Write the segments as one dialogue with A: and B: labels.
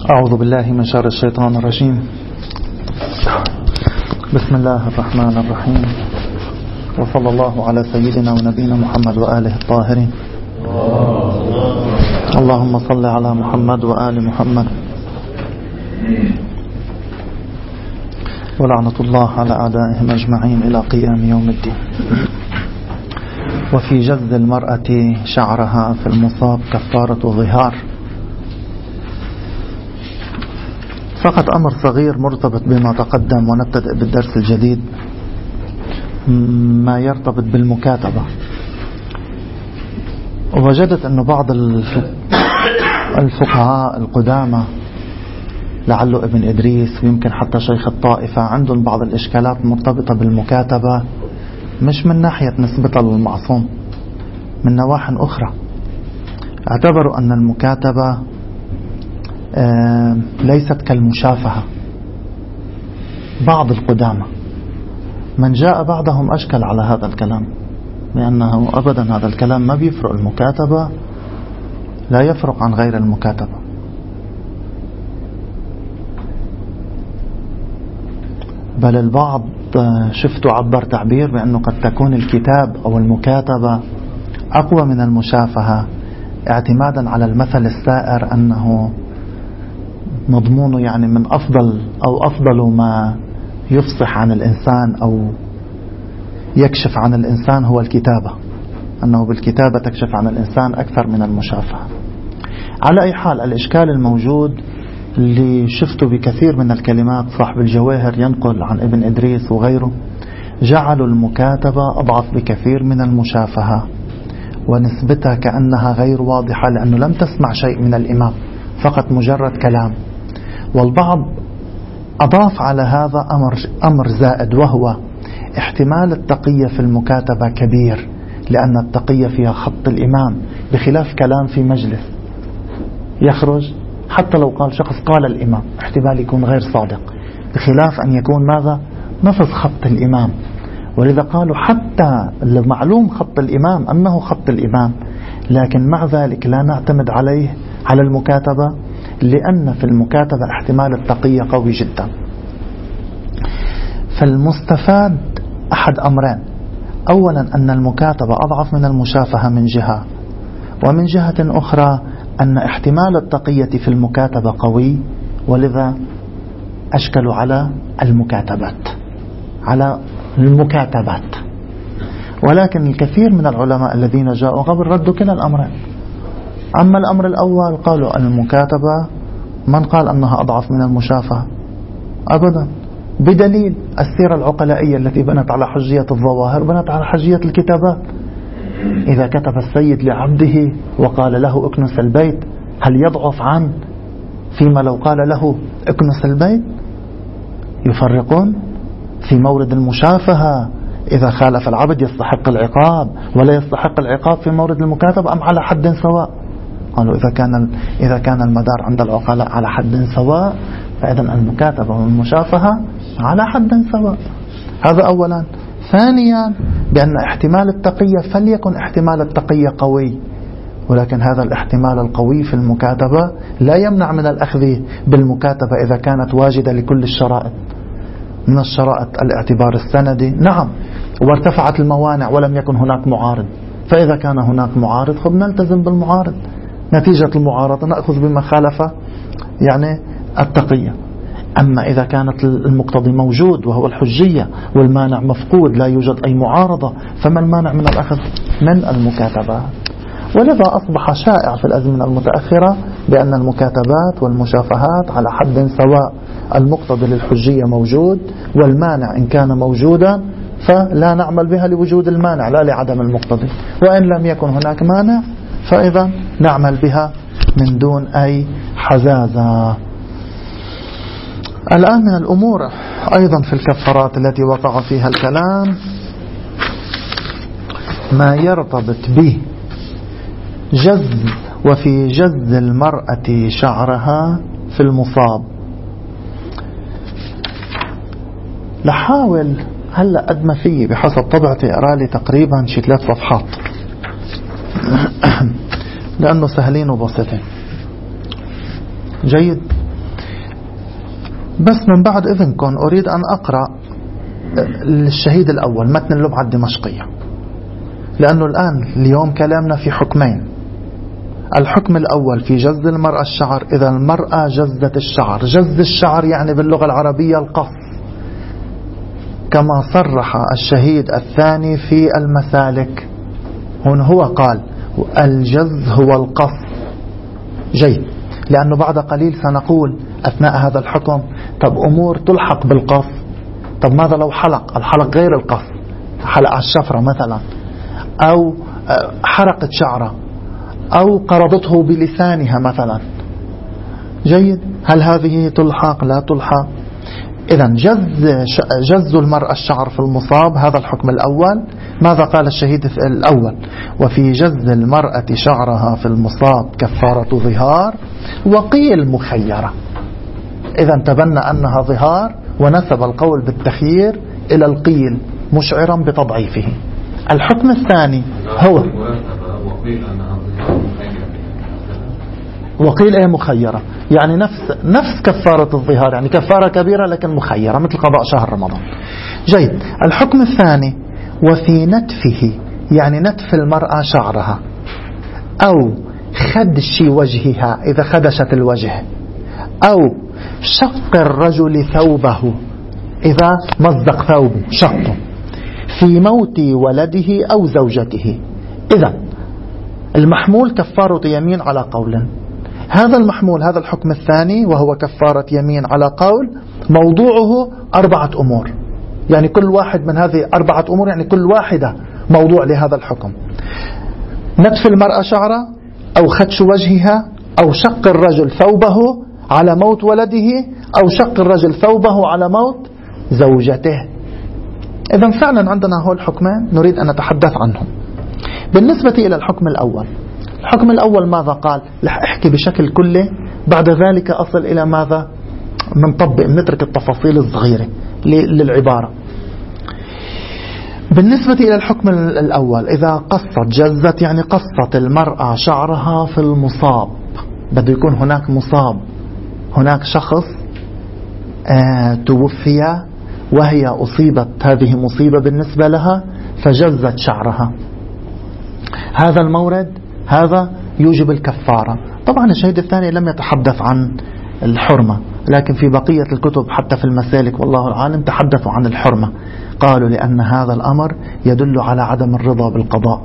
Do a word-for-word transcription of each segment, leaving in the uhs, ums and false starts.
A: أعوذ بالله من شر الشيطان الرجيم. بسم الله الرحمن الرحيم، وصلى الله على سيدنا ونبينا محمد وآله الطاهرين. اللهم صل على محمد وآل محمد، ولعنة الله على أعدائهم أجمعين إلى قيام يوم الدين. وفي جز المرأة شعرها في المصاب كفارة ظهار. فقط أمر صغير مرتبط بما تقدم، ونبتدأ بالدرس الجديد ما يرتبط بالمكاتبة. وجدت أن بعض الفقهاء القدامى لعله ابن إدريس ويمكن حتى شيخ الطائفة عندهم بعض الإشكالات مرتبطة بالمكاتبة، مش من ناحية نسبتها للمعصوم، من نواحي أخرى. اعتبروا أن المكاتبة ليست كالمشافهة. بعض القدامى من جاء بعدهم أشكل على هذا الكلام، لأنه أبدا هذا الكلام ما بيفرق. المكاتبة لا يفرق عن غير المكاتبة. بل البعض شفتوا عبر تعبير بأنه قد تكون الكتاب أو المكاتبة أقوى من المشافهة، اعتمادا على المثل السائر أنه مضمونه يعني من أفضل أو أفضل ما يفصح عن الإنسان أو يكشف عن الإنسان هو الكتابة، أنه بالكتابة تكشف عن الإنسان أكثر من المشافهة. على أي حال، الإشكال الموجود اللي شفته بكثير من الكلمات، صاحب الجواهر ينقل عن ابن إدريس وغيره، جعلوا المكاتبة أضعف بكثير من المشافهة، ونسبتها كأنها غير واضحة، لأنه لم تسمع شيء من الإمام، فقط مجرد كلام. والبعض أضاف على هذا أمر, أمر زائد، وهو احتمال التقية في المكاتبة كبير، لأن التقية فيها خط الإمام، بخلاف كلام في مجلس يخرج حتى لو قال شخص قال الإمام احتمال يكون غير صادق، بخلاف أن يكون ماذا نفذ خط الإمام. ولذا قالوا حتى المعلوم خط الإمام أنه خط الإمام، لكن مع ذلك لا نعتمد عليه على المكاتبة، لأن في المكاتبة احتمال التقية قوي جدا. فالمستفاد أحد أمرين: أولا أن المكاتبة أضعف من المشافهة من جهة، ومن جهة أخرى أن احتمال التقية في المكاتبة قوي، ولذا أشكلوا على المكاتبات على المكاتبات. ولكن الكثير من العلماء الذين جاءوا قبل ردوا كلا الأمرين. أما الأمر الأول قالوا أن المكاتبة من قال أنها أضعف من المشافهة؟ أبدا، بدليل السيرة العقلائية التي بنت على حجية الظواهر بنت على حجية الكتابات. إذا كتب السيد لعبده وقال له اكنس البيت، هل يضعف عن فيما لو قال له اكنس البيت؟ يفرقون في مورد المشافهة. إذا خالف العبد يستحق العقاب، ولا يستحق العقاب في مورد المكاتبة، أم على حد سواء؟ قالوا إذا كان إذا كان المدار عند العقلاء على حد سواء، فإذا المكاتبة والمشافهة على حد سواء. هذا أولا. ثانيا، بأن احتمال التقية فليكن احتمال التقية قوي، ولكن هذا الاحتمال القوي في المكاتبة لا يمنع من الأخذ بالمكاتبة إذا كانت واجدة لكل الشرائط. من الشرائط الاعتبار السندي، نعم، وارتفعت الموانع ولم يكن هناك معارض، فإذا كان هناك معارض خب نلتزم بالمعارض، نتيجة المعارضة نأخذ بما خالف يعني التقية. أما إذا كانت المقتضي موجود وهو الحجية والمانع مفقود، لا يوجد أي معارضة، فما المانع من الأخذ من المكاتبات؟ ولذا أصبح شائع في الأزمنة المتأخرة بأن المكاتبات والمشافهات على حد سواء، المقتضي للحجية موجود، والمانع إن كان موجودا فلا نعمل بها لوجود المانع لا لعدم المقتضي، وإن لم يكن هناك مانع فإذا نعمل بها من دون أي حزازة. الآن من الأمور أيضا في الكفارات التي وقع فيها الكلام ما يرتبط به جز وفي جز المرأة شعرها في المصاب. لحاول هلأ قد ما فيه بحسب طبعتي أقرأ لي تقريبا شي ثلاث صفحات لأنه سهلين وبسيطين. جيد. بس من بعد إذنكم أريد أن أقرأ الشهيد الأول متن اللمعة الدمشقية، لأنه الآن اليوم كلامنا في حكمين. الحكم الأول في جز المرأة الشعر، إذا المرأة جزت الشعر. جز الشعر يعني باللغة العربية القص، كما صرح الشهيد الثاني في المسالك. هنا هو قال الجز هو القص. جيد، لأنه بعد قليل سنقول أثناء هذا الحكم طب أمور تلحق بالقص، طب ماذا لو حلق؟ الحلق غير القص، حلق على الشفرة مثلا، أو حرقت شعره، أو قرضته بلسانها مثلا. جيد، هل هذه تلحق لا تلحق؟ إذا جز جز المرأة الشعر في المصاب، هذا الحكم الأول. ماذا قال الشهيد الأول؟ وفي جز المرأة شعرها في المصاب كفارة ظهار، وقيل مخيرة. إذا تبنى أنها ظهار ونسب القول بالتخيير إلى القيل مشعرا بتضعيفه. الحكم الثاني هو وقيل ايه مخيرة، يعني نفس نفس كفارة الظهار، يعني كفارة كبيرة لكن مخيرة مثل قضاء شهر رمضان. جيد، الحكم الثاني وفي نتفه، يعني نتف المرأة شعرها، أو خدش وجهها إذا خدشت الوجه، أو شق الرجل ثوبه إذا مزق ثوبه شقه، في موت ولده أو زوجته. إذا المحمول كفارة يمين على قول. هذا المحمول، هذا الحكم الثاني وهو كفارة يمين على قول، موضوعه أربعة أمور، يعني كل واحد من هذه أربعة أمور، يعني كل واحدة موضوع لهذا الحكم. نتف المرأة شعرها، أو خدش وجهها، أو شق الرجل ثوبه على موت ولده، أو شق الرجل ثوبه على موت زوجته. إذن فعلا عندنا هول الحكمان نريد أن نتحدث عنهم. بالنسبة إلى الحكم الأول، الحكم الأول ماذا قال؟ رح أحكي بشكل كلي، بعد ذلك أصل إلى ماذا منطبق، نترك التفاصيل الصغيرة للعبارة. بالنسبة إلى الحكم الأول، إذا قصت جزت، يعني قصت المرأة شعرها في المصاب، بده يكون هناك مصاب، هناك شخص آه توفي وهي أصيبت، هذه مصيبة بالنسبة لها فجزت شعرها. هذا المورد هذا يوجب الكفارة. طبعا الشهيد الثاني لم يتحدث عن الحرمة، لكن في بقية الكتب حتى في المسالك والله العالم تحدثوا عن الحرمة، قالوا لأن هذا الأمر يدل على عدم الرضا بالقضاء،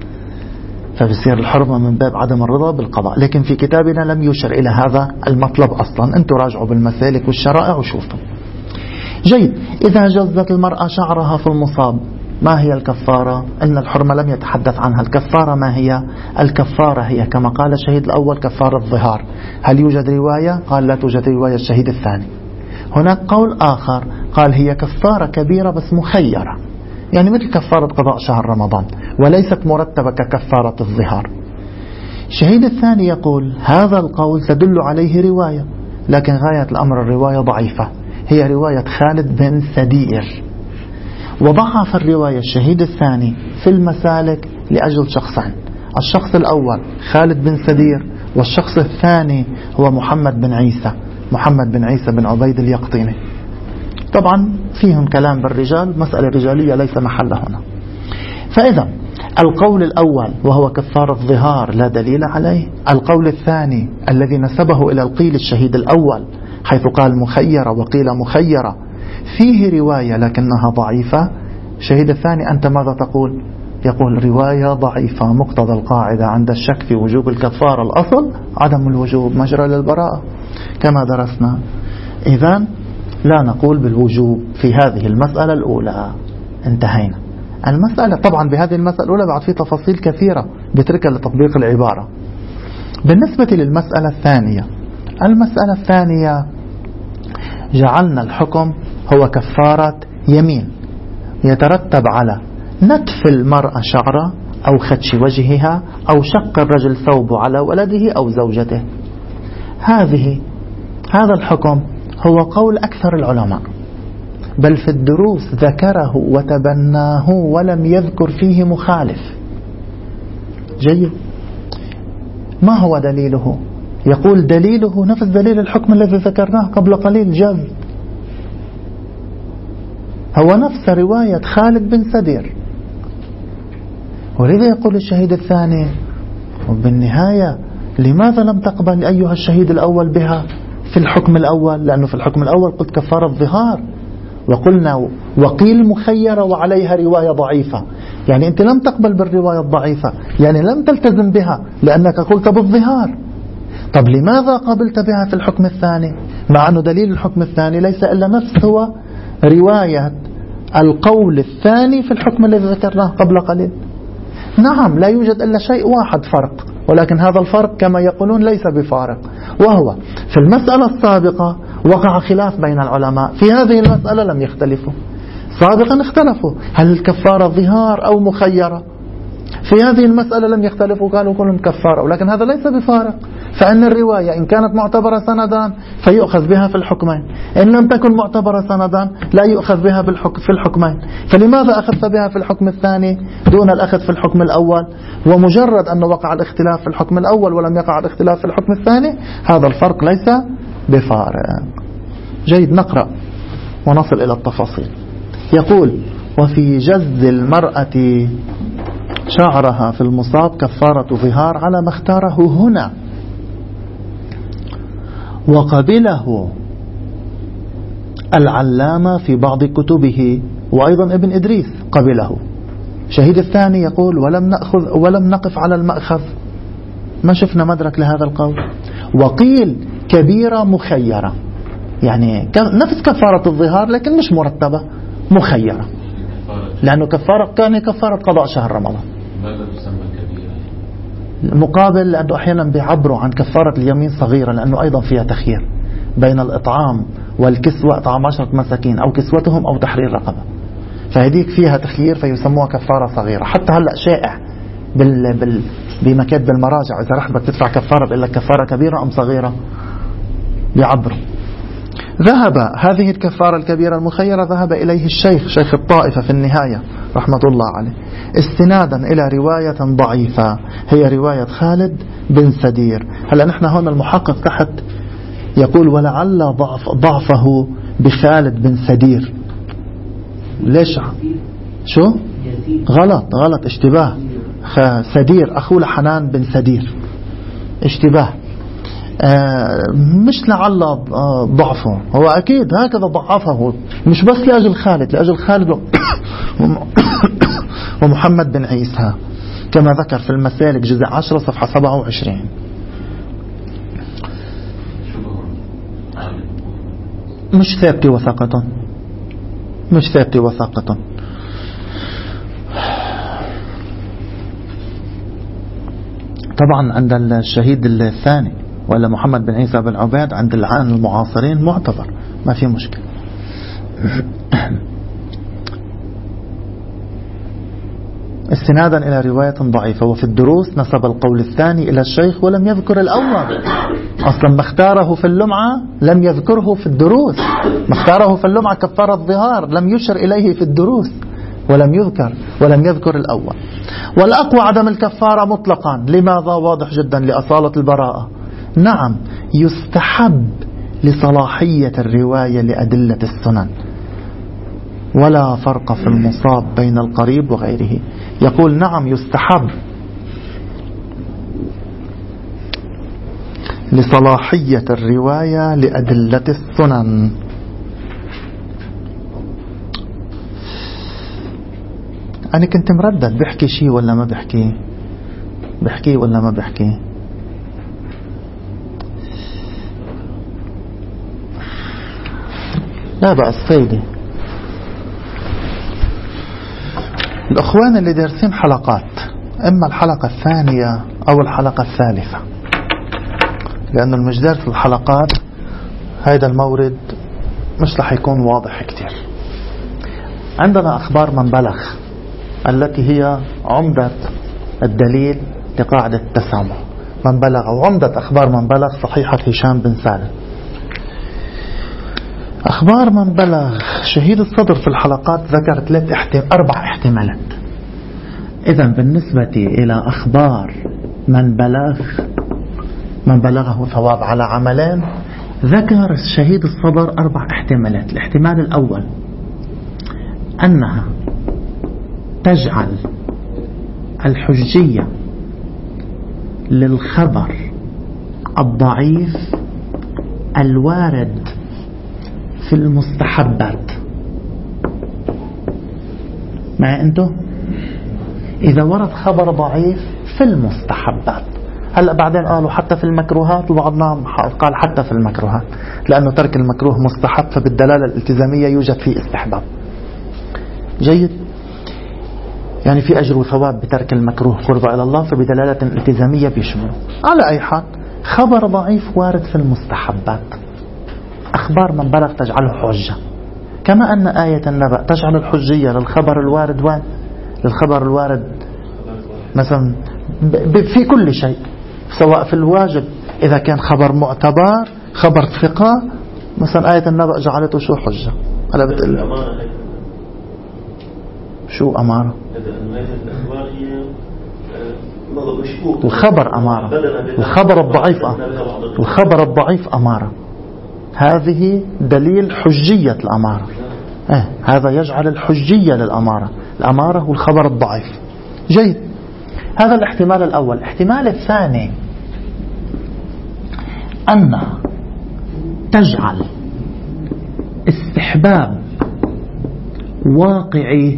A: فبصير الحرمة من باب عدم الرضا بالقضاء. لكن في كتابنا لم يشر إلى هذا المطلب أصلا، أنتم راجعوا بالمسالك والشرائع وشوفوا. جيد، إذا جزت المرأة شعرها في المصاب، ما هي الكفارة؟ إن الحرمة لم يتحدث عنها. الكفارة ما هي؟ الكفارة هي كما قال الشهيد الأول كفارة الظهار. هل يوجد رواية؟ قال لا توجد رواية الشهيد الثاني. هناك قول آخر قال هي كفارة كبيرة بس مخيرة، يعني مثل كفارة قضاء شهر رمضان، وليست مرتبة ككفارة الظهار. الشهيد الثاني يقول هذا القول تدل عليه رواية، لكن غاية الأمر الرواية ضعيفة، هي رواية خالد بن سدير، وضعف الرواية الشهيد الثاني في المسالك لأجل شخصين، الشخص الأول خالد بن سدير، والشخص الثاني هو محمد بن عيسى محمد بن عيسى بن عبيد اليقطيني. طبعا فيهم كلام بالرجال، مسألة رجالية ليس محلها هنا. فإذا القول الأول وهو كفارة الظهار لا دليل عليه. القول الثاني الذي نسبه إلى القيل الشهيد الأول حيث قال مخيرة وقيل مخيرة فيه رواية لكنها ضعيفة. الشهيد الثاني أنت ماذا تقول؟ يقول رواية ضعيفة، مقتضى القاعدة عند الشك في وجوب الكفارة الأصل عدم الوجوب، مجرى للبراءة كما درسنا. إذن لا نقول بالوجوب في هذه المسألة الأولى. انتهينا. المسألة طبعا بهذه المسألة الأولى بعد في تفاصيل كثيرة بتركها لتطبيق العبارة. بالنسبة للمسألة الثانية، المسألة الثانية جعلنا الحكم هو كفارة يمين يترتب على نتف المرأة شعره أو خدش وجهها أو شق الرجل ثوبه على ولده أو زوجته. هذه هذا الحكم هو قول أكثر العلماء، بل في الدروس ذكره وتبناه ولم يذكر فيه مخالف. جيد. ما هو دليله؟ يقول دليله نفس دليل الحكم الذي ذكرناه قبل قليل، جاز هو نفس رواية خالد بن سدير. ولذا يقول الشهيد الثاني وبالنهاية لماذا لم تقبل أيها الشهيد الأول بها في الحكم الأول؟ لأنه في الحكم الأول قلت كفارة ظهار، وقلنا وقيل مخيرة وعليها رواية ضعيفة، يعني أنت لم تقبل بالرواية الضعيفة، يعني لم تلتزم بها لأنك قلت بالظهار. طب لماذا قبلت بها في الحكم الثاني؟ مع أنه دليل الحكم الثاني ليس إلا نفس هو رواية القول الثاني في الحكم الذي ذكرناه قبل قليل. نعم لا يوجد إلا شيء واحد فرق، ولكن هذا الفرق كما يقولون ليس بفارق، وهو في المسألة السابقة وقع خلاف بين العلماء، في هذه المسألة لم يختلفوا. سابقا اختلفوا هل الكفارة ظهار أو مخيرة، في هذه المسألة لم يختلفوا، قالوا كلهم كفارة، ولكن هذا ليس بفارق. فإن الرواية إن كانت معتبرة سندان فيؤخذ بها في الحكمين، إن لم تكن معتبرة سندان لا يؤخذ بها في الحكمين. فلماذا أخذت بها في الحكم الثاني دون الأخذ في الحكم الأول؟ ومجرد أن وقع الاختلاف في الحكم الأول ولم يقع الاختلاف في الحكم الثاني، هذا الفرق ليس بفارق. جيد، نقرأ ونصل إلى التفاصيل. يقول: وفي جز المرأة شعرها في المصاب كفارة ظهار على ما اختاره هنا، وقبله العلامة في بعض كتبه، وأيضا ابن إدريس قبله. شهيد الثاني يقول: ولم نأخذ ولم نقف على المأخذ، ما شفنا مدرك لهذا القول. وقيل كبيرة مخيرة، يعني نفس كفارة الظهار لكن مش مرتبة، مخيرة، لأنه كفارة كان كفارة قضاء شهر رمضان.
B: ماذا تسمى كبيرة؟
A: مقابل لأنه أحيانا بيعبروا عن كفارة اليمين صغيرة، لأنه أيضا فيها تخيير بين الإطعام والكسوة، إطعام عشرة مساكين أو كسوتهم أو تحرير رقبة، فهديك فيها تخيير فيسموها كفارة صغيرة. حتى هلأ شائع بال... بال... بمكاتب المراجع إذا رحت بدك تدفع كفارة بيقول لك كفارة كبيرة أم صغيرة، بيعبروا. ذهب هذه الكفارة الكبيرة المخيرة ذهب إليه الشيخ شيخ الطائفة في النهاية رحمة الله عليه، استنادا إلى رواية ضعيفة هي رواية خالد بن سدير. هلا نحن هون المحقق تحت يقول: ولعل ضعف ضعفه بخالد بن سدير. ليش؟ شو؟ غلط غلط اشتباه. سدير أخوه لحنان بن سدير، اشتباه. آه مش لعل آه ضعفه، هو أكيد هكذا ضعفه، مش بس لأجل خالد، لأجل خالد ومحمد بن عيسى كما ذكر في المسالك جزء عشرة صفحة سبعة وعشرين. مش ثابتة وثاقة، مش ثابتة وثاقة. طبعا عند الشهيد الثاني ولا محمد بن عيسى بن عباد عند العان المعاصرين معتبر، ما في مشكلة. استنادا إلى رواية ضعيفة. وفي الدروس نسب القول الثاني إلى الشيخ ولم يذكر الأول. أصلا ما اختاره في اللمعة لم يذكره في الدروس، ما اختاره في اللمعة كفارة الظهار لم يشر إليه في الدروس ولم يذكر ولم يذكر الأول. والأقوى عدم الكفارة مطلقا. لماذا؟ واضح جدا، لأصالة البراءة. نعم يستحب لصلاحية الرواية لأدلة السنن، ولا فرق في المصاب بين القريب وغيره. يقول نعم يستحب لصلاحية الرواية لأدلة السنن. أنا كنت مردد بحكي شيء ولا ما بحكي، بحكي ولا ما بحكي. لا بأس فايدة. الأخوان اللي دارسين حلقات، إما الحلقة الثانية أو الحلقة الثالثة، لأنه المجدار في الحلقات هذا المورد مش رح يكون واضح كتير. عندنا أخبار من بلغ التي هي عمدة الدليل لقاعدة التسامح. من بلغ، وعمدة أخبار من بلغ صحيحة هشام بن سالم. أخبار من بلغ شهيد الصدر في الحلقات ذكر ثلاث احتم... أربع احتمالات. إذن بالنسبة إلى أخبار من بلغ من بلغه ثواب على عملين، ذكر شهيد الصدر أربع احتمالات. الاحتمال الأول أنها تجعل الحجية للخبر الضعيف الوارد في المستحبات. معي أنتو؟ إذا ورد خبر ضعيف في المستحبات، هلأ بعدين قالوا حتى في المكروهات، وبعضنا قال حتى في المكروهات، لأنه ترك المكروه مستحب، فبالدلالة الالتزامية يوجد فيه استحباب. جيد، يعني في أجر وثواب بترك المكروه قرب إلى الله، فبدلالة التزامية بيشمله. على أي حال خبر ضعيف وارد في المستحبات، أخبار من بلغ تجعله حجة، كما أن آية النبأ تجعل الحجية للخبر الوارد وين؟ للخبر الوارد مثلا في كل شيء، سواء في الواجب إذا كان خبر معتبر، خبر ثقة، مثلا آية النبأ جعلته شو حجة. هلا بتقول شو أمارة؟ الخبر أمارة، الخبر الضعيف الخبر الضعيف أمارة، هذه دليل حجية الأمارة. إيه، هذا يجعل الحجية للأمارة، الأمارة والخبر الضعيف. جيد، هذا الاحتمال الأول. الاحتمال الثاني أن تجعل استحباب واقعي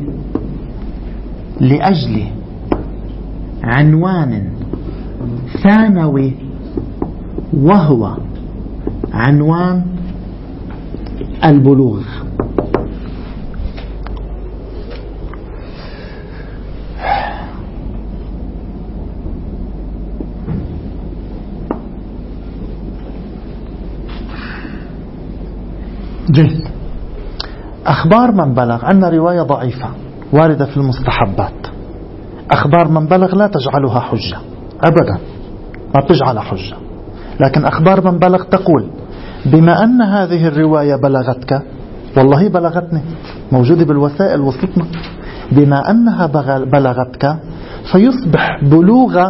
A: لأجل عنوان ثانوي، وهو عنوان البلوغ. جيد، أخبار من بلغ، عندنا رواية ضعيفة واردة في المستحبات، أخبار من بلغ لا تجعلها حجة أبدا، ما بتجعلها حجة. لكن أخبار من بلغ تقول بما أن هذه الرواية بلغتك، والله بلغتني، موجودة بالوسائل وصلتنا، بما أنها بلغتك فيصبح بلوغ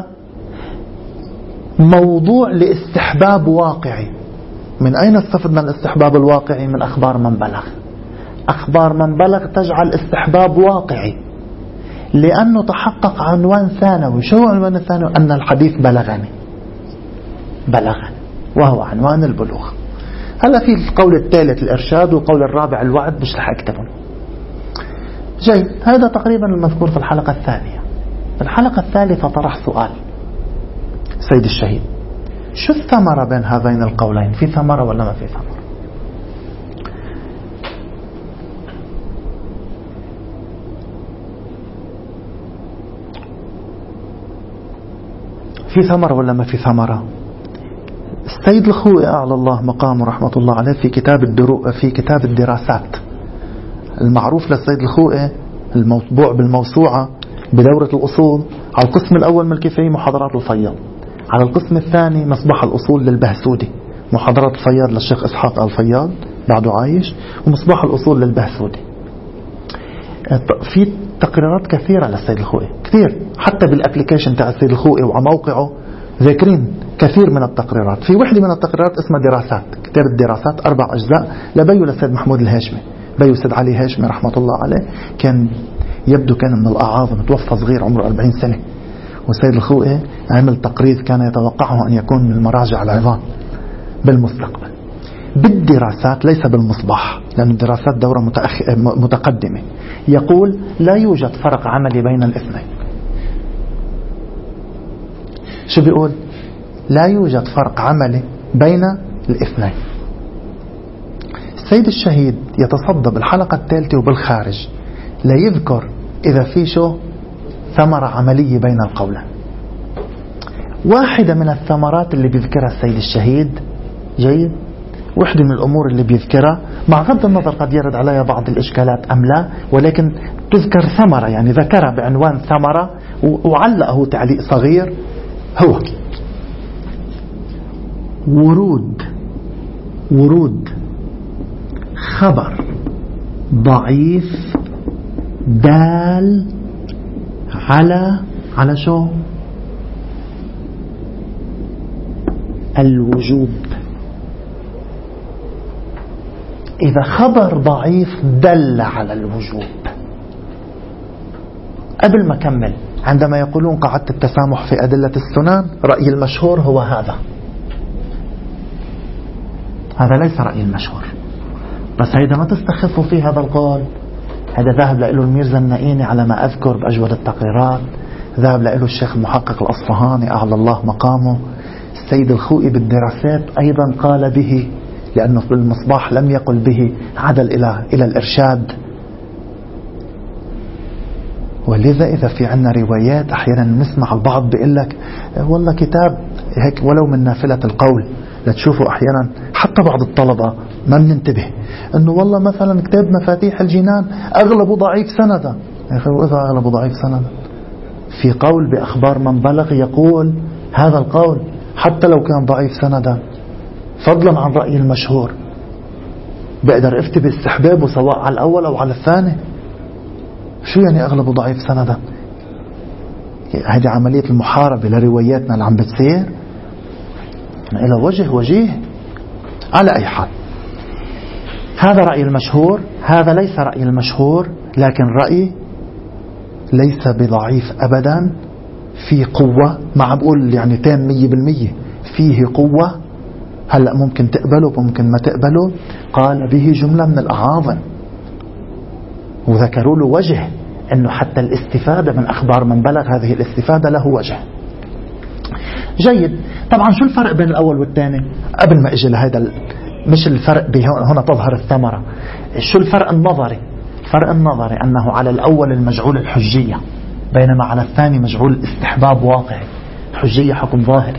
A: موضوع لاستحباب واقعي. من أين استفدنا الاستحباب الواقعي؟ من أخبار من بلغ. أخبار من بلغ تجعل استحباب واقعي لأنه تحقق عنوان ثانوي. شو عنوان الثانوي؟ أن الحديث بلغني بلغني وهو عنوان البلوغ. هلا في القول الثالث الإرشاد، والقول الرابع الوعد، مش رح أكتبهم. جيد، هذا تقريبا المذكور في الحلقة الثانية. في الحلقة الثالثة طرح سؤال سيد الشهيد: شو الثمرة بين هذين القولين؟ في ثمرة ولا ما في ثمرة؟ في ثمرة ولا ما في ثمرة؟ السيد الخوئي أعلى الله مقامه رحمة الله عليه في كتاب الدرو في كتاب الدراسات المعروف للسيد الخوئي، المطبوع بالموسوعة بدورة الأصول، على القسم الأول من الكفاية محاضرات الفياض، على القسم الثاني مصباح الأصول للبهسودي، محاضرات الفياض للشيخ إسحاق الفياض بعده عايش، ومصباح الأصول للبهسودي. في تقريرات كثيرة للسيد الخوئي، كثير، حتى بالابليكيشن تاع السيد الخوئي وعلى موقعه ذاكرين كثير من التقريرات. في وحدة من التقريرات اسمها دراسات، كتاب الدراسات، أربع أجزاء لبيو للسيد محمود الهاشمي، بيو السيد علي هاشمي رحمة الله عليه، كان يبدو كان من الأعاظم، توفى صغير عمره أربعين سنة، والسيد الخوئي عمل تقرير كان يتوقعه أن يكون من المراجع العظام بالمستقبل بالدراسات، ليس بالمصباح، لأن الدراسات دورة متأخ... متقدمة. يقول لا يوجد فرق عملي بين الاثنين. شو بيقول؟ لا يوجد فرق عملي بين الاثنين. السيد الشهيد يتصدى بالحلقة الثالثة وبالخارج لا يذكر إذا في شو ثمرة عملية بين القولين. واحدة من الثمرات اللي بيذكرها السيد الشهيد، جيد، واحدة من الأمور اللي بيذكرها، مع غض النظر قد يرد عليها بعض الإشكالات أم لا، ولكن تذكر ثمرة، يعني ذكرها بعنوان ثمرة وعلقه تعليق صغير، هو ورود ورود خبر ضعيف دال على على شو؟ الوجوب. إذا خبر ضعيف دل على الوجوب، قبل ما كمل، عندما يقولون قاعدة التسامح في أدلة السنن، رأيي المشهور هو هذا. هذا ليس رأيي المشهور، بس هيدا ما تستخفوا فيه هذا القول. هذا ذهب له الميرزا النائيني على ما أذكر بأجود التقريرات، ذهب له الشيخ المحقق الأصفهاني أعلى الله مقامه، السيد الخوئي بالدراسات أيضا قال به، لأنه في المصباح لم يقل به، عدل إلى إلى الإرشاد. ولذا إذا في عنا روايات أحيانا نسمع البعض بيقول لك والله كتاب هيك ولو من نافلة القول، لتشوفوا أحيانا حتى بعض الطلبة ما بننتبه أنه والله مثلا كتاب مفاتيح الجنان أغلب ضعيف سندا. يا أخي وإذا أغلب ضعيف سندا في قول بأخبار من بلغ يقول هذا القول حتى لو كان ضعيف سندا، فضلا عن رأي المشهور، بقدر افتي باستحبابه سواء على الأول أو على الثاني. شو يعني أغلب ضعيف سندا؟ هذه عملية المحاربة لرواياتنا اللي عم بتصير إلى وجه وجيه. على أي حال، هذا رأي المشهور، هذا ليس رأي المشهور، لكن رأي ليس بضعيف أبدا، في قوة، ما عم بقول يعني تام مية بالمية، فيه قوة. هلأ ممكن تقبله ممكن ما تقبله. قال به جملة من الأعاظم، وذكروا له وجه أنه حتى الاستفادة من أخبار من بلغ هذه الاستفادة له وجه جيد. طبعا شو الفرق بين الأول والثاني؟ قبل ما اجي لهذا، مش الفرق هنا تظهر الثمرة، شو الفرق النظري؟ الفرق النظري أنه على الأول المجعول الحجية، بينما على الثاني مجعول الاستحباب واقعي. الحجية حكم ظاهري،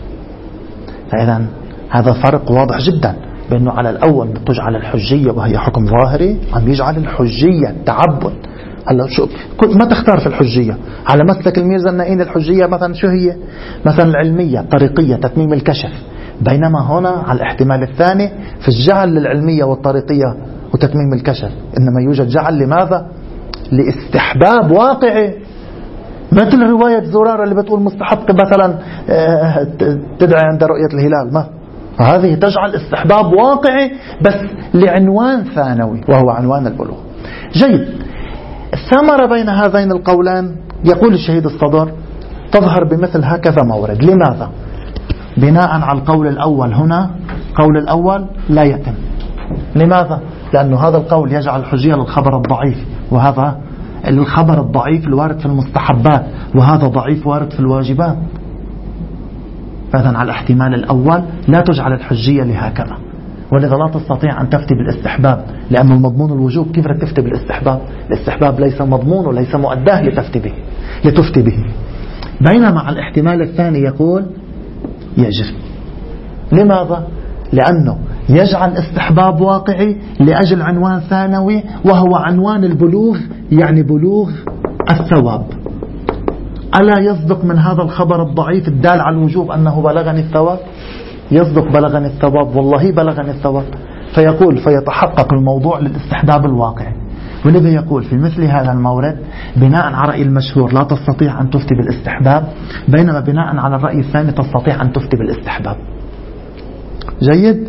A: فإذا هذا فرق واضح جدا، بأنه على الأول بتجعل الحجية وهي حكم ظاهري، عم يجعل الحجية التعبد. هلا شو ما تختار في الحجية على مسلك الميرزا النائين؟ الحجية مثلا شو هي؟ مثلا العلمية الطريقية تتميم الكشف، بينما هنا على الاحتمال الثاني في الجعل للعلمية والطريقية وتتميم الكشف إنما يوجد جعل لماذا؟ لاستحباب واقعي، مثل رواية زرارة اللي بتقول مستحب مثلا تدعي عند رؤية الهلال، ما هذه تجعل استحباب واقعي بس لعنوان ثانوي وهو عنوان البلوغ. جيد. الثمرة بين هذين القولين يقول الشهيد الصدر تظهر بمثل هكذا مورد. لماذا؟ بناء على القول الأول هنا، قول الأول لا يتم. لماذا؟ لأنه هذا القول يجعل الحجية للخبر الضعيف، وهذا الخبر الضعيف الوارد في المستحبات، وهذا ضعيف وارد في الواجبات. فإذن على الاحتمال الأول لا تجعل الحجية لهكذا، ولذا لا تستطيع أن تفتي بالاستحباب، لأن المضمون الوجوب كيف بدك تفتي بالاستحباب؟ الاستحباب ليس مضمون وليس مؤداه لتفتي به لتفتي به. بينما على الاحتمال الثاني يقول يجري. لماذا؟ لأنه يجعل استحباب واقعي لأجل عنوان ثانوي، وهو عنوان البلوغ، يعني بلوغ الثواب. ألا يصدق من هذا الخبر الضعيف الدال على الوجوب أنه بلغني الثواب؟ يصدق بلغني الثواب، والله بلغني الثواب. فيقول فيتحقق الموضوع للاستحباب الواقعي. ولذا يقول في مثل هذا المورد بناء على رأي المشهور لا تستطيع أن تفتي بالاستحباب، بينما بناء على الرأي الثاني تستطيع أن تفتي بالاستحباب. جيد.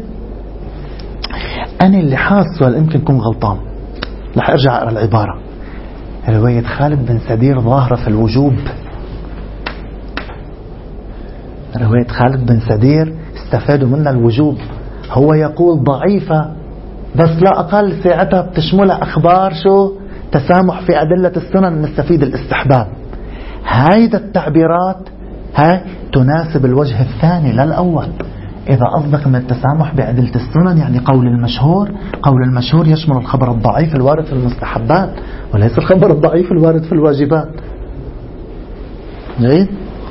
A: أنا اللي حاسس ولا يمكن كون غلطان، رح أرجع أقرأ العبارة. رواية خالد بن سدير ظاهرة في الوجوب. رواية خالد بن سدير استفادوا منها الوجوب. هو يقول ضعيفة بس لا أقل ساعتها بتشملها أخبار شو؟ تسامح في أدلة السنن، نستفيد الاستحباب. هايدا التعبيرات هاي تناسب الوجه الثاني لا الأول. إذا أصدق من التسامح بأدلة السنن يعني قول المشهور، قول المشهور يشمل الخبر الضعيف الوارد في المستحبات وليس الخبر الضعيف الوارد في الواجبات. جيد.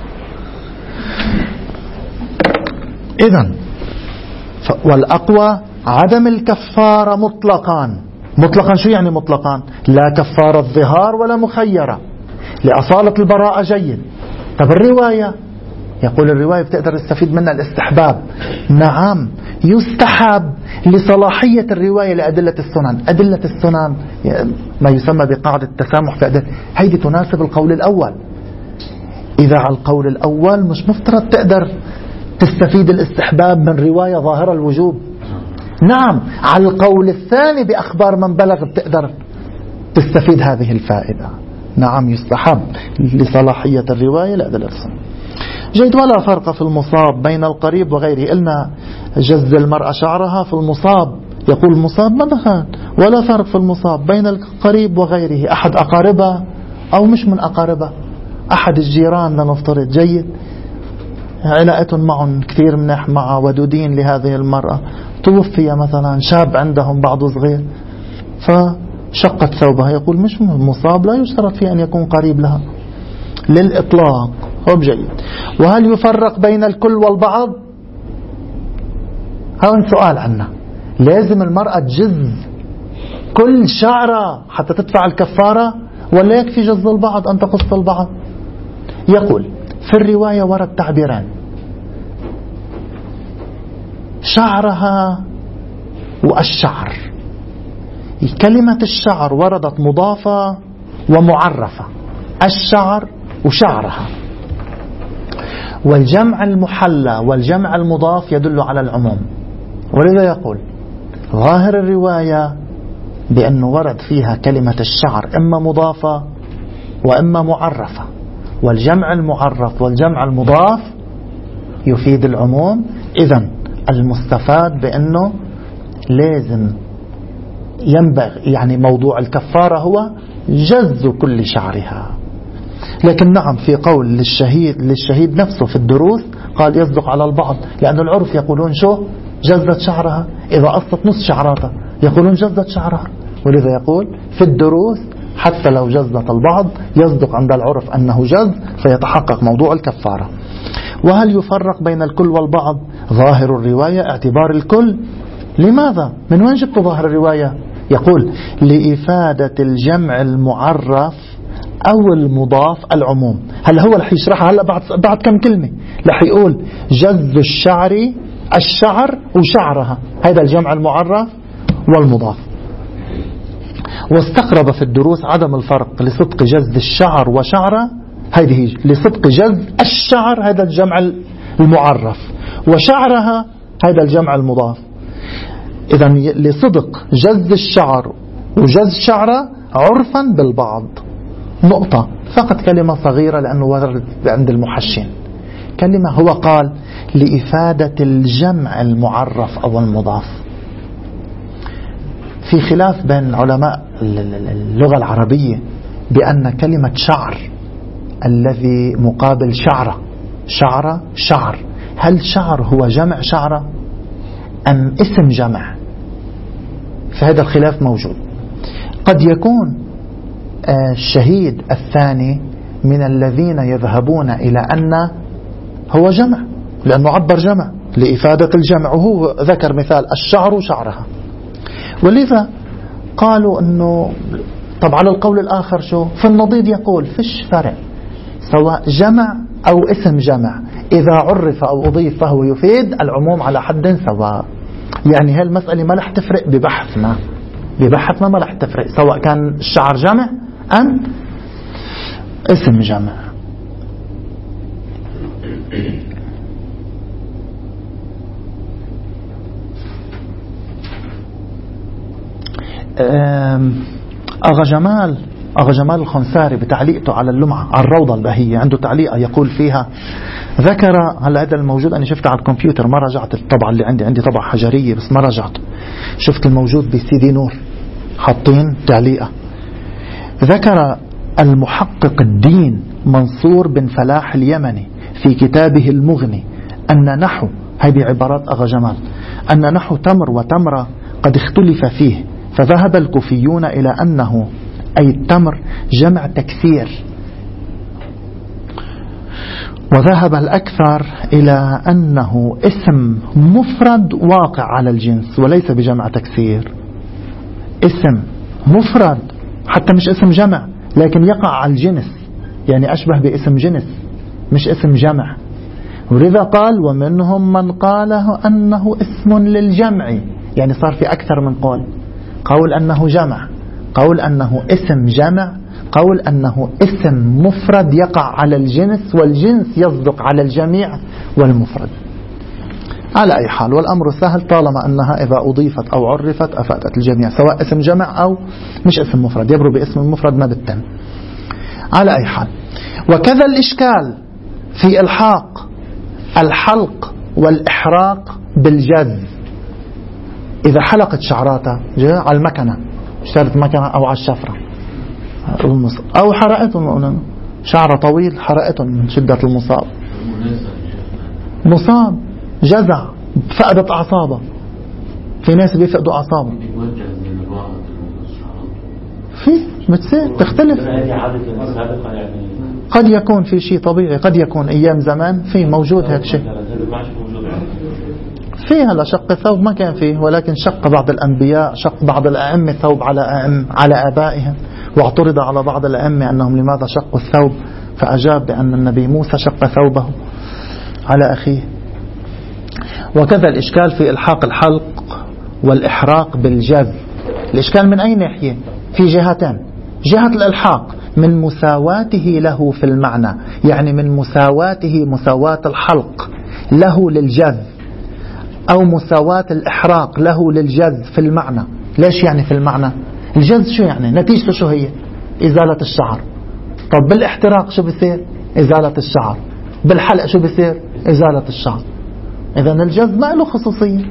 A: إذن والأقوى عدم الكفارة مطلقا. مطلقا شو يعني مطلقا؟ لا كفارة الظهار ولا مخيرة لأصالة البراءة. جيد. طب الرواية، يقول الرواية بتقدر تستفيد منها الاستحباب. نعم يستحب لصلاحية الرواية لأدلة السنن. أدلة السنن ما يسمى بقاعدة التسامح في أدلة، هيدي تناسب القول الأول. إذا على القول الأول مش مفترض تقدر تستفيد الاستحباب من رواية ظاهرة الوجوب. نعم على القول الثاني بأخبار من بلغ بتقدر تستفيد هذه الفائدة. نعم يستحب لصلاحية الرواية لأدلة السنة. جيد. ولا فرق في المصاب بين القريب وغيره. قلنا جز المرأة شعرها في المصاب، يقول المصاب ما دخل. ولا فرق في المصاب بين القريب وغيره، أحد أقاربها أو مش من أقاربها، أحد الجيران لنفترض. جيد. علاقة معهم كثير منح مع ودودين لهذه المرأة، توفي مثلا شاب عندهم بعض صغير فشقت ثوبها، يقول مش مصاب لا يشترط فيه أن يكون قريب لها للإطلاق. هو جيد. وهل يفرق بين الكل والبعض؟ هون سؤال عنا. لازم المرأة تجز كل شعرها حتى تدفع الكفارة ولا يكفي جز البعض أن تقص البعض؟ يقول في الرواية ورد تعبيران، شعرها والشعر. كلمة الشعر وردت مضافة ومعرفة، الشعر وشعرها. والجمع المحلى والجمع المضاف يدل على العموم، ولذا يقول ظاهر الرواية بأنه ورد فيها كلمة الشعر إما مضافة وإما معرفة، والجمع المعرف والجمع المضاف يفيد العموم. إذن المستفاد بأنه لازم ينبغي، يعني موضوع الكفارة هو جز كل شعرها. لكن نعم في قول للشهيد للشهيد نفسه في الدروس قال يصدق على البعض، لأن العرف يقولون شو جزت شعرها، إذا قصت نص شعراتها يقولون جزت شعرها، ولذا يقول في الدروس حتى لو جزت البعض يصدق عند العرف أنه جز فيتحقق موضوع الكفارة. وهل يفرق بين الكل والبعض؟ ظاهر الرواية اعتبار الكل. لماذا؟ من وين جبت ظاهر الرواية؟ يقول لإفادة الجمع المعرف أو المضاف العموم. هل هو رح يشرحها هلا بعد بعد كم كلمة رح يقول جز الشعر الشعر وشعرها، هذا الجمع المعرف والمضاف. واستقرب في الدروس عدم الفرق لصدق جز الشعر وشعره، هذه لصدق جز الشعر هذا الجمع المعرف، وشعرها هذا الجمع المضاف. إذن لصدق جز الشعر وجز شعره عرفا بالبعض. نقطة فقط، كلمة صغيرة لأنه ورد عند المحشين كلمة، هو قال لإفادة الجمع المعرف أو المضاف. في خلاف بين علماء اللغة العربية بأن كلمة شعر الذي مقابل شعرة شعرة شعر، هل شعر هو جمع شعرة أم اسم جمع؟ فهذا الخلاف موجود. قد يكون الشهيد الثاني من الذين يذهبون إلى أن هو جمع لأنه عبر جمع لإفادة الجمع، وهو ذكر مثال الشعر شعرها، ولذا قالوا أنه طبعا على القول الآخر شو في النضيد يقول فيش فرق سواء جمع أو اسم جمع، إذا عرف أو أضيف فهو يفيد العموم على حد سواء. يعني هالمسألة ما رح تفرق ببحثنا ببحثنا ما رح تفرق سواء كان الشعر جمع أم اسم جمع. أغا جمال أغا جمال الخنساري بتعليقته على اللمعة على الروضة البهية عنده تعليقة يقول فيها ذكر، هلا هذا الموجود أنا شفته على الكمبيوتر ما رجعت الطبعة اللي عندي عندي طبعة حجرية بس ما رجعت، شفت الموجود بسيدي نور حاطين تعليقة. ذكر المحقق الدين منصور بن فلاح اليمني في كتابه المغني أن نحو، هذه عبارات أغا جمال، أن نحو تمر وتمرة قد اختلف فيه، فذهب الكوفيون إلى أنه أي التمر جمع تكسير، وذهب الأكثر إلى أنه اسم مفرد واقع على الجنس وليس بجمع تكسير، اسم مفرد حتى مش اسم جمع لكن يقع على الجنس، يعني أشبه باسم جنس مش اسم جمع. ولذا قال ومنهم من قاله أنه اسم للجمع، يعني صار في أكثر من قول، قول أنه جمع، قول أنه اسم جمع، قول أنه اسم مفرد يقع على الجنس والجنس يصدق على الجميع والمفرد. على أي حال والأمر سهل طالما أنها إذا أضيفت أو عرفت أفادت الجميع سواء اسم جمع أو مش اسم مفرد، يبرو باسم المفرد ما بالتم. على أي حال. وكذا الإشكال في إلحاق الحلق والإحراق بالجذ. إذا حلقت شعراتها جاء على المكنة، اشترت مكنة أو على الشفرة أو حرقتهم، شعر طويل حرقتهم من شدة المصاب، مصاب جزع فقدت أعصابه. في ناس بيفقدوا أعصابهم، في بتصير تختلف. قد يكون في شيء طبيعي، قد يكون أيام زمان في موجود هيك شيء. في هلا شق الثوب ما كان فيه، ولكن شق بعض الأنبياء، شق بعض الأئمة ثوب على أئم على آبائهم، واعترض على بعض الأئمة أنهم لماذا شقوا الثوب، فأجاب بأن النبي موسى شق ثوبه على أخيه. وكذا الإشكال في إلحاق الحلق والإحراق بالجذ. الإشكال من أي ناحية؟ في جهتين. جهة الإلحاق من مساواته له في المعنى، يعني من مساواته مساواة الحلق له للجذ، أو مساواة الإحراق له للجذ في المعنى. ليش يعني في المعنى؟ الجذ شو يعني؟ نتيجته شو هي؟ إزالة الشعر. طب بالاحتراق شو بيصير؟ إزالة الشعر. بالحلق شو بيصير؟ إزالة الشعر. إذن الجذ ما له خصوصية،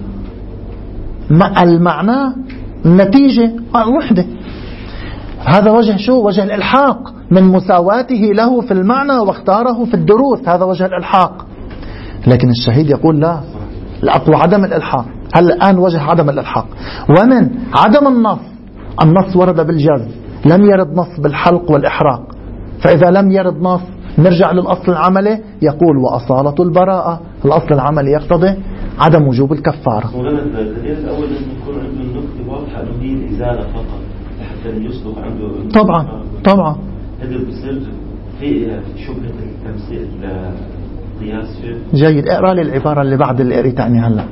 A: المعنى النتيجة وحدة. هذا وجه شو؟ وجه الإلحاق من مساواته له في المعنى واختاره في الدروس، هذا وجه الإلحاق. لكن الشهيد يقول لا، الأقوى عدم الإلحاق. هل الآن وجه عدم الإلحاق ومن عدم النص. النص ورد بالجذ، لم يرد نص بالحلق والإحراق. فإذا لم يرد نص نرجع للأصل العملي، يقول وأصالة البراءة. الأصل العملي يقتضي عدم وجوب الكفارة.
C: مولانا الدليل الأول لازم يكون عنده النقطة واضحة أنه هي الإزالة فقط لحتى يصدق عنده.
A: طبعا طبعا.
C: هذا بصير في شبهة التمثيل لقياس.
A: جيد، اقرأ لي العبارة اللي بعد اللي قريتها عني هلا.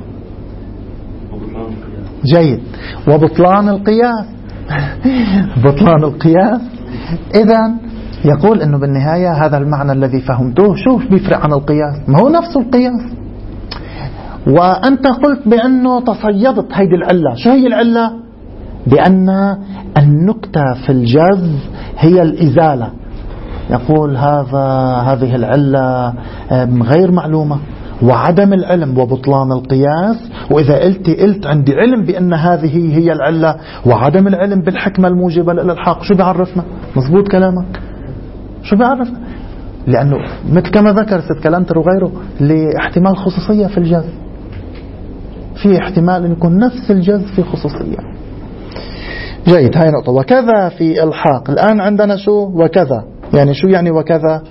A: جيد. وبطلان القياس. بطلان القياس. إذن يقول انه بالنهاية هذا المعنى الذي فهمتوه شوف بيفرق عن القياس، ما هو نفس القياس. وأنت قلت بأنه تصيدت هيدي العلة. شو هي العلة؟ بأن النكتة في الجذ هي الإزالة. يقول هذا هذه العلة غير معلومة، وعدم العلم وبطلان القياس. وإذا قلت قلت عندي علم بأن هذه هي العلة وعدم العلم بالحكمة الموجبة للإلحاق، شو بيعرفنا؟ مزبوط كلامك. شو بيعرفنا؟ لأنه مثل كما ذكر ست كلامتر وغيره لاحتمال خصوصية في الجذ، في احتمال أن يكون نفس الجذ في خصوصية. جيد، هاي نقطة. وكذا في الحاق. الآن عندنا شو وكذا، يعني شو يعني وكذا؟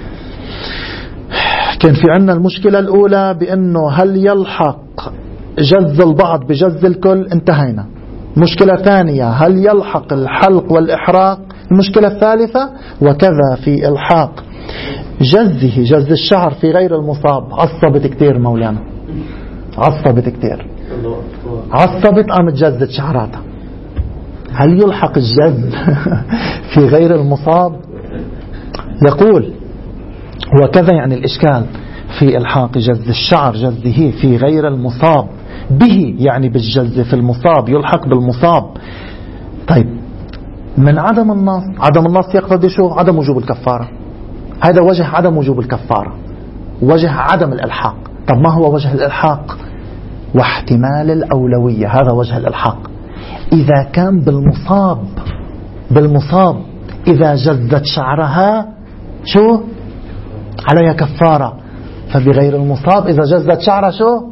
A: كان في عندنا المشكلة الأولى بأنه هل يلحق جز البعض بجز الكل، انتهينا. مشكلة ثانية هل يلحق الحلق والإحراق. المشكلة الثالثة وكذا في الحاق جزه جز الشعر في غير المصاب. عصبت كتير مولانا، عصبت كتير، عصبت قامت جزت شعراتها. هل يلحق الجز في غير المصاب؟ يقول وكذا يعني الإشكال في إلحاق جز الشعر جزه في غير المصاب به، يعني بالجز في المصاب، يلحق بالمصاب. طيب من عدم النص، عدم النص يقتضي شو؟ عدم وجوب الكفارة. هذا وجه عدم وجوب الكفارة، وجه عدم الإلحاق. طب ما هو وجه الإلحاق؟ واحتمال الأولوية، هذا وجه الإلحاق. إذا كان بالمصاب، بالمصاب إذا جزت شعرها شو؟ عليها كفارة. فبغير المصاب إذا جزت شعرها شو؟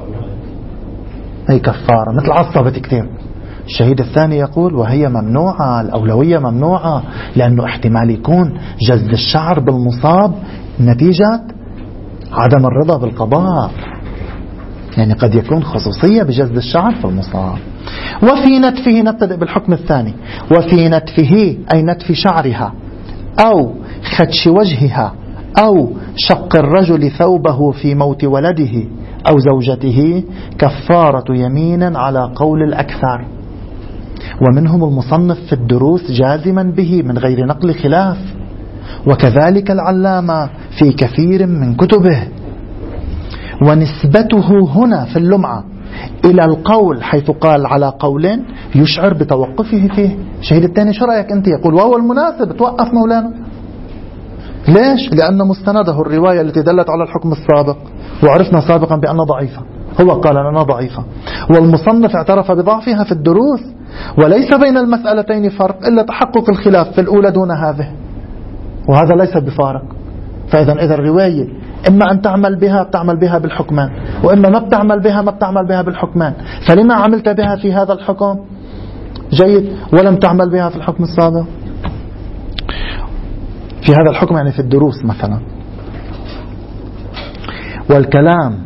A: هي كفارة. مثل عصبت كتير. الشهيد الثاني يقول وهي ممنوعة، الأولوية ممنوعة، لأنه احتمال يكون جز الشعر بالمصاب نتيجة عدم الرضا بالقضاء، يعني قد يكون خصوصية بجز الشعر في المصاب. وفي نتفه، نبتدئ بالحكم الثاني. وفي نتفه أي نتف شعرها أو خدش وجهها أو شق الرجل ثوبه في موت ولده أو زوجته كفارة يمين على قول الأكثر. ومنهم المصنف في الدروس جازما به من غير نقل خلاف، وكذلك العلامة في كثير من كتبه. ونسبته هنا في اللمعة إلى القول حيث قال على قول يشعر بتوقفه فيه. شهيد الثاني شو رأيك أنت؟ يقول وهو المناسب، توقف مولانا. ليش؟ لأن مستنده الرواية التي دلت على الحكم السابق، وعرفنا سابقا بأنها ضعيفة، هو قال أنها ضعيفة، والمصنف اعترف بضعفها في الدروس، وليس بين المسألتين فرق إلا تحقق الخلاف في الأولى دون هذه، وهذا ليس بفارق. فإذا إذا الرواية إما أن تعمل بها بتعمل بها بالحكمان، وإما ما بتعمل بها ما بتعمل بها بالحكمان، فلما عملت بها في هذا الحكم جيد ولم تعمل بها في الحكم السابق؟ في هذا الحكم يعني في الدروس مثلا. والكلام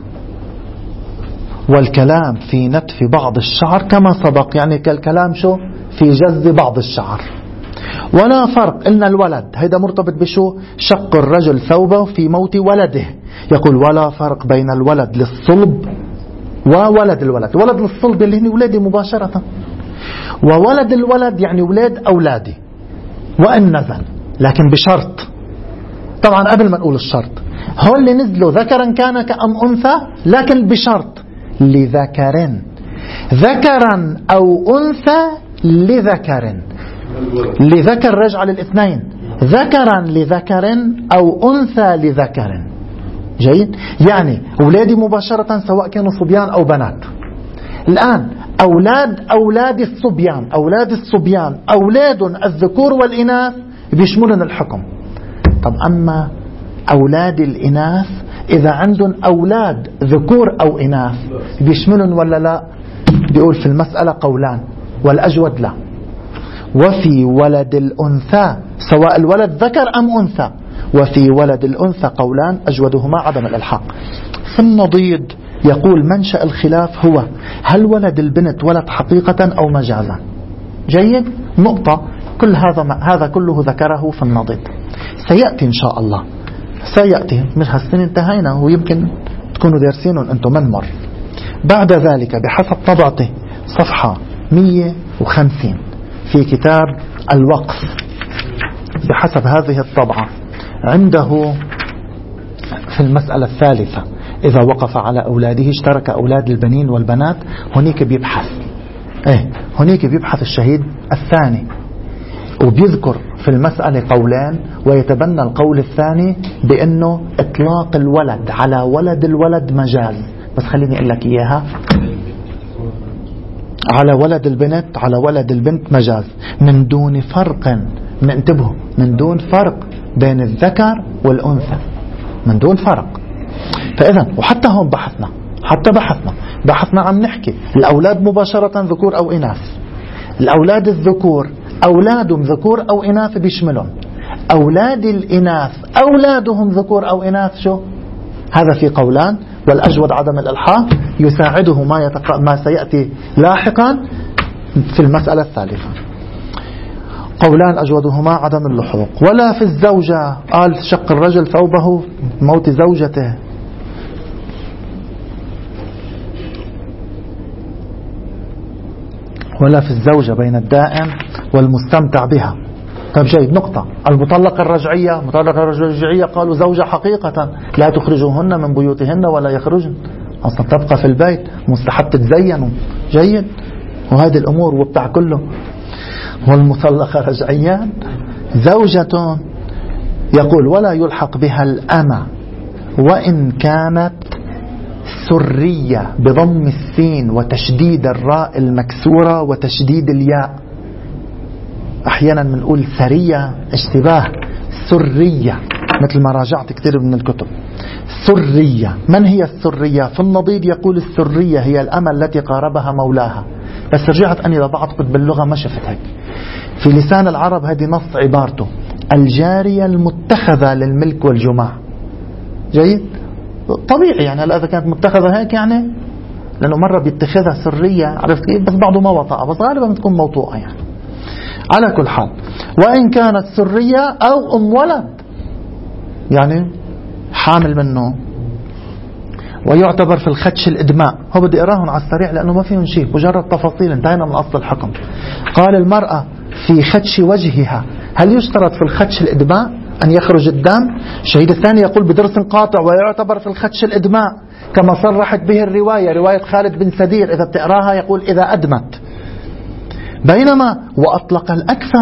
A: والكلام في نتف بعض الشعر كما سبق، يعني كالكلام شو في جز بعض الشعر. ولا فرق، إن الولد هيدا مرتبط بشو؟ شق الرجل ثوبه في موت ولده. يقول ولا فرق بين الولد للصلب وولد الولد. ولد للصلب اللي هني ولادي مباشرة، وولد الولد يعني ولاد أولادي وإن نزل، لكن بشرط. طبعا قبل ما نقول الشرط، هول اللي نزلوا ذكرا كان كأم أنثى، لكن بشرط لذكر، ذكرا أو أنثى لذكر. لذكر رجع للاثنين، ذكرا لذكر أو أنثى لذكر. جيد؟ يعني أولادي مباشرة سواء كانوا صبيان أو بنات. الآن أولاد أولاد الصبيان، أولاد الصبيان أولاد الذكور والإناث بيشملون الحكم. طب أما أولاد الإناث إذا عندهم أولاد ذكور أو إناث بيشملون ولا لا؟ بيقول في المسألة قولان، والأجود لا. وفي ولد الأنثى سواء الولد ذكر أم أنثى، وفي ولد الأنثى قولان أجودهما عدم الإلحاق. في النضيد يقول منشأ الخلاف هو هل ولد البنت ولد حقيقة أو مجازا. جيد؟ نقطة. كل هذا هذا كله ذكره في النضيد، سيأتي إن شاء الله، سيأتي. مش هالسنة انتهينا، ويمكن تكونوا دارسينهم أنتم من مر. بعد ذلك بحسب طبعته صفحة مية وخمسين في كتاب الوقف، بحسب هذه الطبعة عنده في المسألة الثالثة إذا وقف على أولاده اشترك أولاد البنين والبنات، هناك بيبحث إيه هناك بيبحث الشهيد الثاني، وبيذكر في المسألة قولان، ويتبنى القول الثاني بأنه إطلاق الولد على ولد الولد مجاز. بس خليني أقول لك إياها، على ولد البنت على ولد البنت مجاز من دون فرق، من انتبهوا، من دون فرق بين الذكر والأنثى، من دون فرق. فإذا وحتى هون بحثنا حتى بحثنا بحثنا عم نحكي الأولاد مباشرة ذكور أو إناث. الأولاد الذكور أولادهم ذكور أو إناث بيشملون، أولاد الإناث أولادهم ذكور أو إناث شو؟ هذا في قولان، والأجود عدم الإلحاق، يساعده ما, يتق... ما سيأتي لاحقا في المسألة الثالثة. قولان أجودهما عدم اللحوق. ولا في الزوجة، قال شق الرجل ثوبه موت زوجته. ولا في الزوجة بين الدائم والمستمتع بها. طيب جيد. نقطة. المطلقة الرجعية، مطلقة الرجعية قالوا زوجة حقيقة، لا تخرجوهن من بيوتهن ولا يخرجن، أصلا تبقى في البيت، مستحب تتزينوا. جيد. وهذه الأمور وبتاع كله. والمطلقة رجعيان زوجة، يقول ولا يلحق بها الأمة وإن كانت سرية بضم السين وتشديد الراء المكسورة وتشديد الياء. أحيانا بنقول ثرية اشتباه، سرية مثل ما راجعت كثير من الكتب. سرية، من هي السرية؟ في النضيد يقول السرية هي الأمة التي قاربها مولاها، بس رجعت أني لبعض كتب اللغة ما شفت هيك. في لسان العرب هذه نص عبارته الجارية المتخذة للملك والجماع. جيد. طبيعي يعني هلا إذا كانت متخذة هيك يعني لأنه مرة بيتخذها سرية، عرفت كيف؟ بس بعضه ما وطأ، بس غالبا بتكون موطوءة يعني. على كل حال، وإن كانت سرية أو أم ولد يعني حامل منه. ويعتبر في الخدش الإدماء. هو بدي أراهن على السريع لأنه ما فيهم شيء، مجرد تفاصيل، انتهينا من أصل الحكم. قال المرأة في خدش وجهها، هل يشترط في الخدش الإدماء أن يخرج الدم؟ الشهيد الثاني يقول بدرس قاطع ويعتبر في الخدش الإدماء كما صرحت به الرواية، رواية خالد بن سدير إذا بتقراها يقول إذا أدمت. بينما وأطلق الأكثر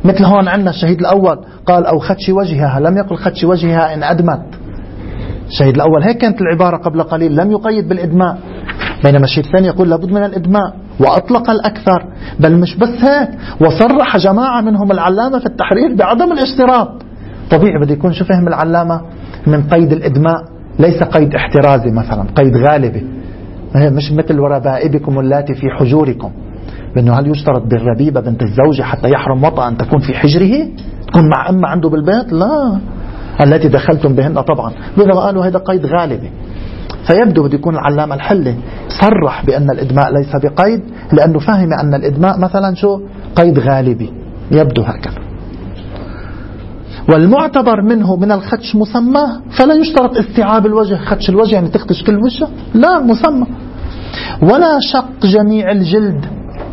A: مثل هون عندنا الشهيد الأول قال أو خدش وجهها، لم يقل خدش وجهها إن أدمت. الشهيد الأول هيك كانت العبارة قبل قليل، لم يقيد بالإدماء، بينما الشهيد الثاني يقول لابد من الإدماء وأطلق الأكثر. بل مش بس هيك، وصرح جماعة منهم العلامة في التحرير بعدم الاشتراط. طبيعي بده يكون شو فهم العلامة من قيد الإدماء، ليس قيد احترازي مثلا، قيد غالبي، مش مثل وربائبكم اللاتي في حجوركم، لأنه هل يشترط بالربيبة بنت الزوجة حتى يحرم وطأ أن تكون في حجره، تكون مع أمة عنده بالبيت؟ لا، التي دخلتم بهن طبعا. لذا قالوا هذا قيد غالبي. فيبدو بده يكون العلامة الحلي صرح بأن الإدماء ليس بقيد، لأنه فهم أن الإدماء مثلا شو قيد غالبي، يبدو هكذا. والمعتبر منه من الخدش مسمى، فلا يشترط استيعاب الوجه. خدش الوجه يعني تخدش كل وجه، لا، مسمى. ولا شق جميع الجلد،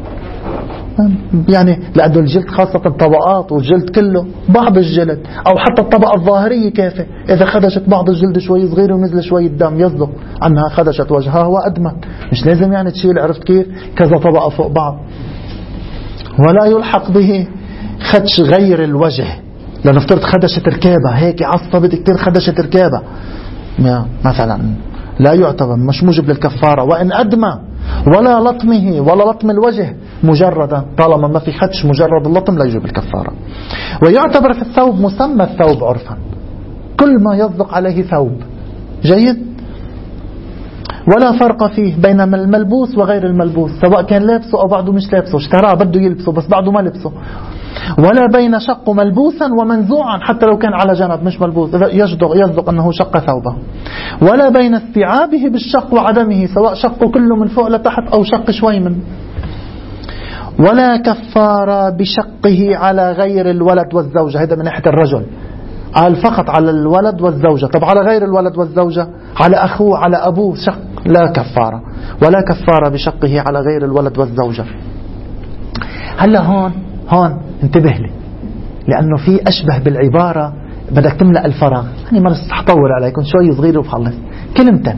A: يعني لأنه الجلد خاصة طبقات، والجلد كله بعض الجلد، أو حتى الطبقة الظاهرية كيف إذا خدشت بعض الجلد شوي صغير ونزل شوي الدم يصدق عنها خدشت وجهها وأدمت، مش لازم يعني تشيل، عرفت كيف، كذا طبقة فوق بعض. ولا يلحق به خدش غير الوجه، لنفترض خدشت ركابة هيك عصبت كتير، خدشت ركابة مثلا، لا يعتبر، مش موجب للكفارة. وإن أدمى ولا لطمه ولا لطم الوجه مجردا، طالما ما في خدش مجرد اللطم لا يجب الكفارة. ويعتبر في الثوب مسمى الثوب عرفا، كل ما يصدق عليه ثوب. جيد. ولا فرق فيه بين الملبوس وغير الملبوس، سواء كان لابسه أو بعده مش لابسه، اشتراه بده يلبسه بس بعده ما لبسه. ولا بين شق ملبوسا ومنزوعا، حتى لو كان على جنب مش ملبوس يصدق يصدق أنه شق ثوبه. ولا بين استيعابه بالشق وعدمه، سواء شقه كله من فوق لتحت أو شق شوي منه. ولا كفارة بشقه على غير الولد والزوجة، هذا من ناحية الرجل، قال فقط على الولد والزوجة. طب على غير الولد والزوجة، على أخوه على أبوه شق، لا كفارة. ولا كفارة بشقه على غير الولد والزوجة. هلا هون هون انتبه لي، لأنه في أشبه بالعبارة بدك تملأ الفراغ، يعني ما نستحطور عليكم شوي صغير وبخلص كلمتين.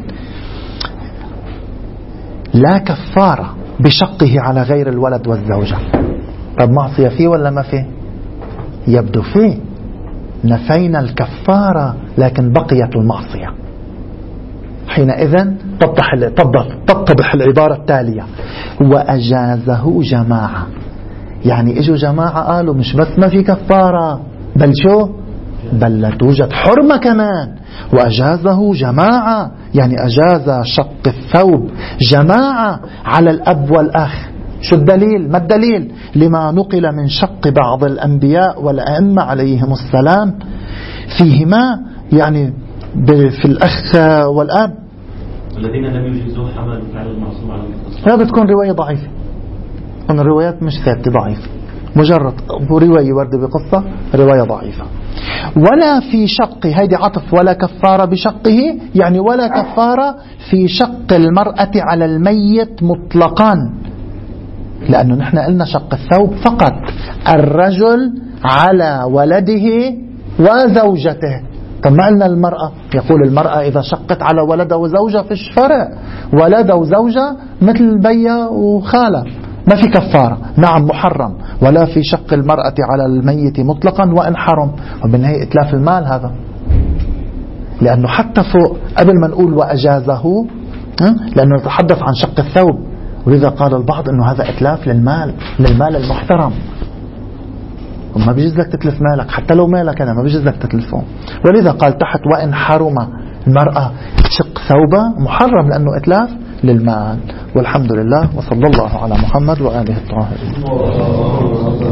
A: لا كفارة بشقه على غير الولد والزوجة. طب معصية فيه ولا ما فيه؟ يبدو فيه، نفينا الكفارة لكن بقيت المعصية. حينئذ تتضح تتضح العبارة التالية: وأجازه جماعة. يعني اجوا جماعة قالوا مش بس ما في كفارة، بل شو؟ بل لا توجد حرمة كمان. وأجازه جماعة يعني أجاز شق الثوب جماعة على الأب والأخ. شو الدليل؟ ما الدليل؟ لما نقل من شق بعض الأنبياء والأئمة عليهم السلام فيهما، يعني في الأخ والأب
C: الذين لم يجيزوا حمل فعل المعصوم على المتصل.
A: هذا بتكون رواية ضعيفة، أن الروايات مش ثابتة، ضعيفة، مجرد رواية وردة بقصة رواية ضعيفة. ولا في شق، هيدي عطف ولا كفارة بشقه، يعني ولا كفارة في شق المرأة على الميت مطلقا، لأنه نحن قلنا شق الثوب فقط، الرجل على ولده وزوجته. طب ما قلنا المرأة؟ يقول المرأة إذا شقت على ولده وزوجة فيش فرق، ولده وزوجة مثل بيا وخالة، ما في كفارة. نعم محرم. ولا في شق المرأة على الميت مطلقا وإن حرم، وبالنهاية إتلاف المال هذا، لأنه حتى فوق قبل ما نقول وأجازه، لأنه نتحدث عن شق الثوب، ولذا قال البعض أنه هذا إتلاف للمال، للمال المحترم، وما بيجوز لك تتلف مالك، حتى لو مالك أنا ما بيجوز لك تتلفه. ولذا قال تحت وإن حرم، المرأة شق ثوبة محرم لأنه إتلاف للمال. والحمد لله، وصلى الله على محمد وآله الطاهرين.